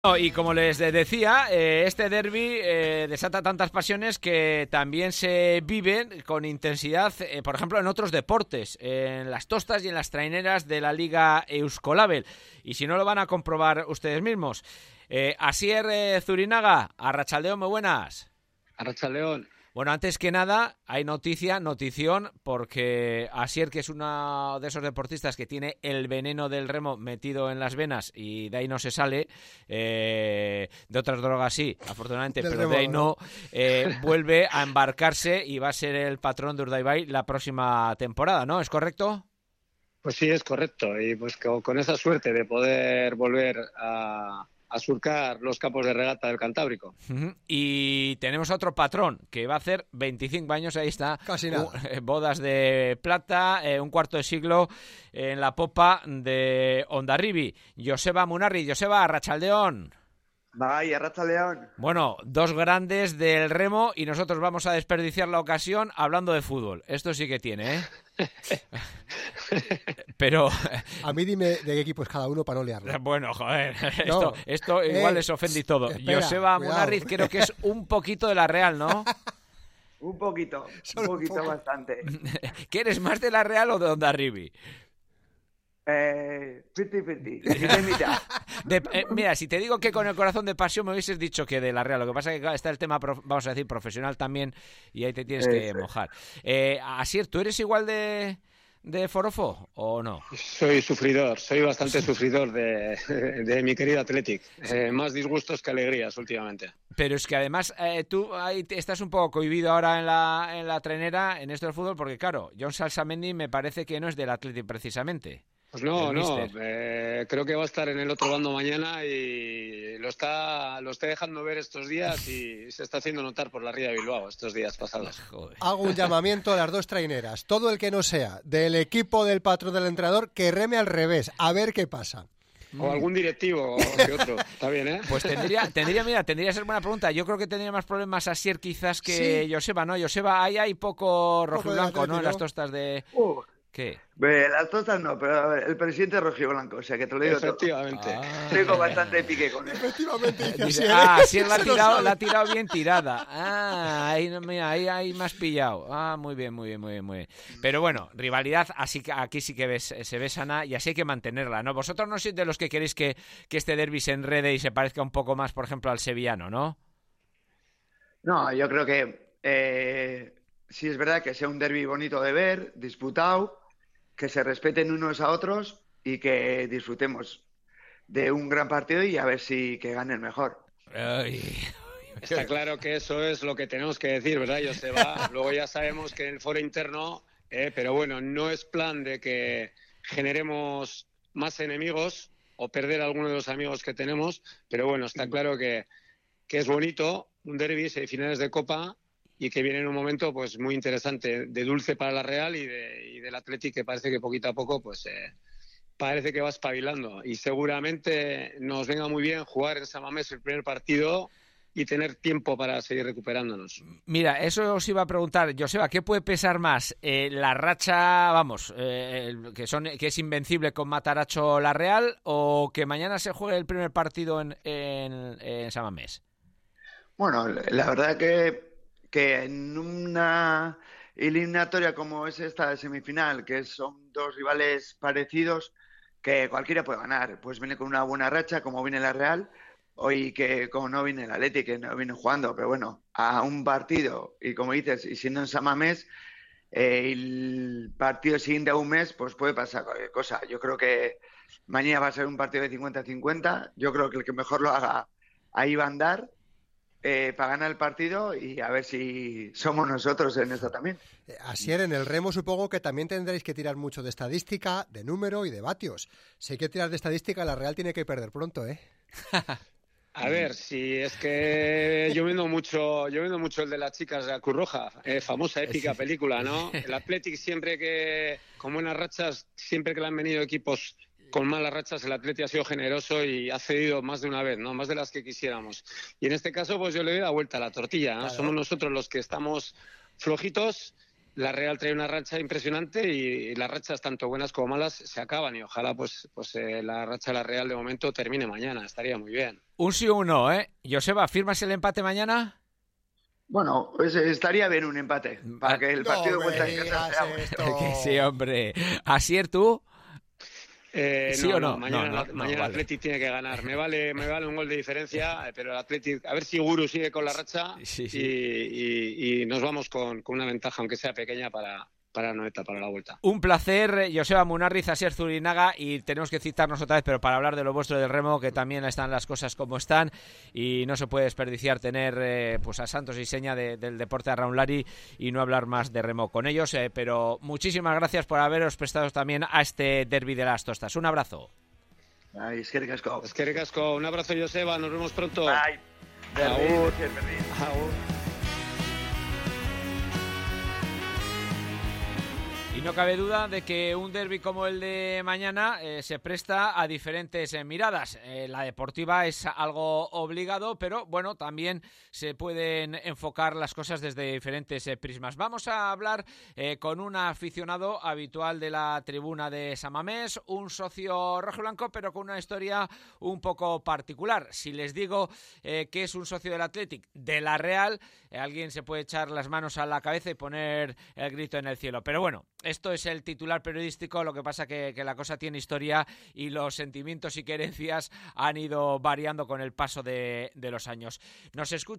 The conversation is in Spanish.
Y como les decía, este derbi desata tantas pasiones que también se viven con intensidad, por ejemplo, en otros deportes, en las tostas y en las traineras de la Liga Euskolabel. Y si no, lo van a comprobar ustedes mismos. Asier Zurinaga, Arratsaldeon, muy buenas. Arratsaldeon. Bueno, antes que nada, hay notición, porque Asier, que es uno de esos deportistas que tiene el veneno del remo metido en las venas y de ahí no se sale, de otras drogas sí, afortunadamente, pero de ahí no, vuelve a embarcarse y va a ser el patrón de Urdaibai la próxima temporada, ¿no? ¿Es correcto? Pues sí, es correcto. Y pues con esa suerte de poder volver a surcar los campos de regata del Cantábrico. Y tenemos otro patrón que va a hacer 25 años, ahí está, casi nada. Bodas de plata, un cuarto de siglo en la popa de Hondarribi. Joseba Munarri. Joseba, Arratsaldeon. Bai, Arratsaldeon. Bueno, dos grandes del remo y nosotros vamos a desperdiciar la ocasión hablando de fútbol. Esto sí que tiene, ¿eh? Pero a mí dime de qué equipo es cada uno para no liarlo. Bueno, joder, esto igual les ofende y todo. Espera, Joseba Munarriz creo que es un poquito de la Real, ¿no? Un poquito bastante. ¿Que eres más de la Real o de Hondarribi? 50-50. Mira, si te digo que con el corazón de pasión me hubieses dicho que de la Real. Lo que pasa es que está el tema, vamos a decir, profesional también, y ahí te tienes que mojar. Asier, ¿tú eres igual de forofo o no? Soy bastante sufridor de mi querido Athletic. Más disgustos que alegrías últimamente. Pero es que además tú ahí estás un poco cohibido ahora en la trainera, en esto del fútbol, porque claro, Jon Salsamendi me parece que no es del Athletic precisamente. Pues no, creo que va a estar en el otro bando mañana y lo está dejando ver estos días y se está haciendo notar por la Ría de Bilbao estos días pasados. Joder. Hago un llamamiento a las dos traineras. Todo el que no sea del equipo del patrón del entrenador, que reme al revés, a ver qué pasa. O algún directivo que otro. Está bien, ¿eh? Pues tendría que ser buena pregunta. Yo creo que tendría más problemas Asier quizás que sí. Joseba, ¿no? Joseba, ahí hay poco rojo y blanco, ¿no? En las tostas de... ¿Qué? Las tostas no, pero a ver, el presidente es rojiblanco, o sea que te lo digo. Efectivamente. Tengo bastante pique con él. Efectivamente. Sí, la ha tirado bien tirada. Ahí me has pillado. Muy bien. Pero bueno, rivalidad, así que aquí sí que se ve sana y así hay que mantenerla, ¿no? Vosotros no sois de los que queréis que este derbi se enrede y se parezca un poco más, por ejemplo, al sevillano, ¿no? No, yo creo que sí es verdad que sea un derbi bonito de ver, disputado, que se respeten unos a otros y que disfrutemos de un gran partido y a ver si que gane el mejor. Está claro que eso es lo que tenemos que decir, ¿verdad, Joseba? Luego ya sabemos que en el foro interno, pero bueno, no es plan de que generemos más enemigos o perder a alguno de los amigos que tenemos, pero bueno, está claro que es bonito un derbi, semifinales de Copa, y que viene en un momento pues muy interesante, de dulce para la Real y del Athletic, que parece que poquito a poco pues parece que va espabilando. Y seguramente nos venga muy bien jugar en San Mamés el primer partido y tener tiempo para seguir recuperándonos. Mira, eso os iba a preguntar, Joseba, ¿qué puede pesar más? La racha, que es invencible con Mataracho la Real, o que mañana se juegue el primer partido en San Mamés? Bueno, la verdad que en una eliminatoria como es esta de semifinal, que son dos rivales parecidos, que cualquiera puede ganar, pues viene con una buena racha, como viene la Real, hoy que como no viene el Athletic, que no viene jugando, pero bueno, a un partido, y como dices, y siendo en San Mamés, el partido siguiente a un mes, pues puede pasar cualquier cosa. Yo creo que mañana va a ser un partido de 50-50, yo creo que el que mejor lo haga ahí va a andar, para ganar el partido y a ver si somos nosotros en esto también. Asier, en el remo supongo que también tendréis que tirar mucho de estadística, de número y de vatios. Si hay que tirar de estadística, la Real tiene que perder pronto, ¿eh? A ver, si es que yo vendo mucho el de las chicas de la Cruz Roja, famosa, épica película, ¿no? El Athletic siempre que, con buenas rachas, siempre que le han venido equipos con malas rachas, el Athletic ha sido generoso y ha cedido más de una vez, ¿no? Más de las que quisiéramos. Y en este caso, pues yo le doy la vuelta a la tortilla, ¿no? Claro. Somos nosotros los que estamos flojitos la Real trae una racha impresionante y las rachas tanto buenas como malas se acaban y ojalá pues la racha de la Real de momento termine mañana, estaría muy bien. Un sí o un no, ¿eh? Joseba, ¿firmas el empate mañana? Bueno, pues estaría bien un empate, para que el partido de vuelta en casa sea bueno. Que sí, hombre. ¿Asier, tú? ¿Sí o no? Mañana vale. el Athletic tiene que ganar. Me vale un gol de diferencia, pero el Athletic, a ver si Guru sigue con la racha y nos vamos con una ventaja, aunque sea pequeña, para Anoeta, para la vuelta. Un placer, Joseba Munarriz, Asier Zurinaga, y tenemos que citarnos otra vez, pero para hablar de lo vuestro del remo, que también están las cosas como están, y no se puede desperdiciar tener pues a Santos y Seña del deporte de Arraunlari y no hablar más de remo con ellos, pero muchísimas gracias por haberos prestado también a este derbi de las tostas. Un abrazo. Ay, eskerrik asko. Eskerrik asko. Un abrazo, Joseba, nos vemos pronto. Bye. Agur. Agur. Y no cabe duda de que un derbi como el de mañana se presta a diferentes miradas. La deportiva es algo obligado, pero bueno, también se pueden enfocar las cosas desde diferentes prismas. Vamos a hablar con un aficionado habitual de la tribuna de San Mamés, un socio rojiblanco, pero con una historia un poco particular. Si les digo que es un socio del Athletic de la Real, alguien se puede echar las manos a la cabeza y poner el grito en el cielo. Pero bueno, esto es el titular periodístico, lo que pasa que la cosa tiene historia y los sentimientos y querencias han ido variando con el paso de los años. Nos escucha